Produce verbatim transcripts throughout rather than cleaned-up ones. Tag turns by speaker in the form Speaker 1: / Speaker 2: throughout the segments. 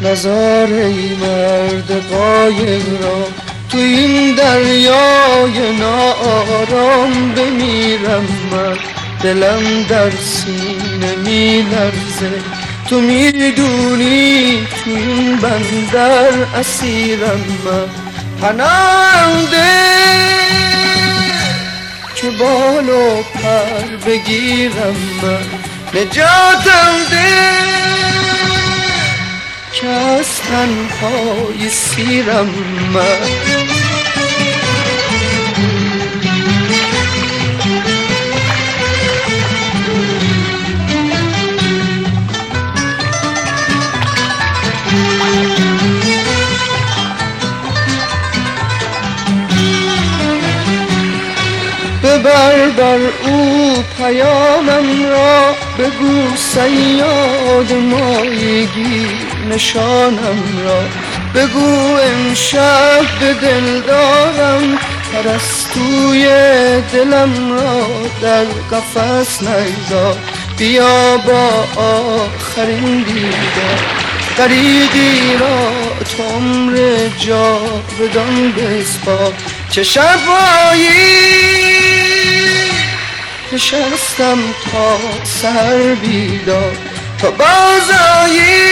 Speaker 1: نزار ای مرد قایق را تو این دریای ناآرام بمیرم من، دلم در سینه میلرزه، تو میدونی تو این بندر اسیرم من. پناهنده که بال و پر بگیرم من، نجاتم ده که از تنهای سیرم من. ببر بر او پیامم را، بگو صیاد ماهیگیر نشانم را، بگو امشب به دل دارم پرستوی دلم را در قفس نگذار. بیا با آخرین دیدار غریقی را تو عمر جاودان بسپار. چه شبایی نشستم تا سحر بیدار، تا بازایی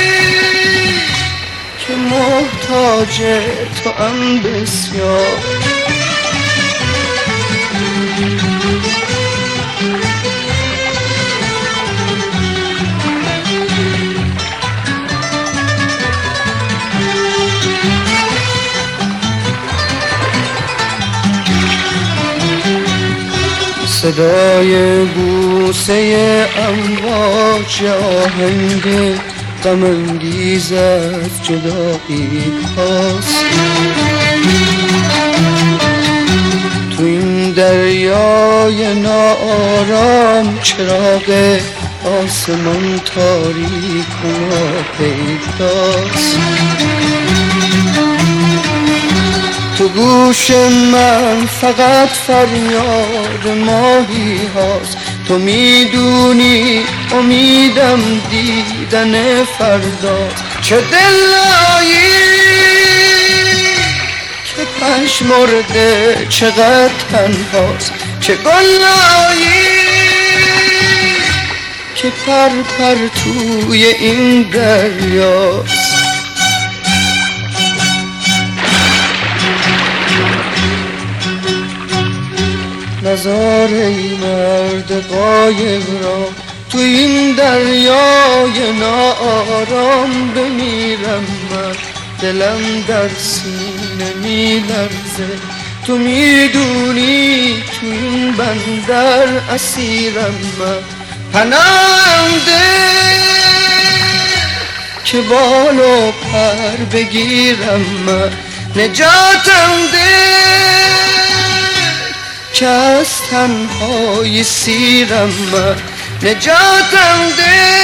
Speaker 1: که محتاج تو ام بسیار. صدای بوسه امواج آهنگ غم انگیز از جدایی هاست. تو این دریای ناآرام چراغ آسمان تاریک و ناپیداست. تو گوش من فقط فریاد ماهی هاست، تو میدونی امیدم دیدن فرداست. چه دلایی که پژمرده چقدر تنهاست، چه گلایی که پر پر توی این دریاست. نزار ای مرد قایق را تو این دریای ناآرام بمیرم من، دلم در سینه میلرزه، تو میدونی تو این بندر اسیرم من. پناهنده که بال و پر بگیرم من، نجاتم ده که از تنهای سیرم من، نجاتم ده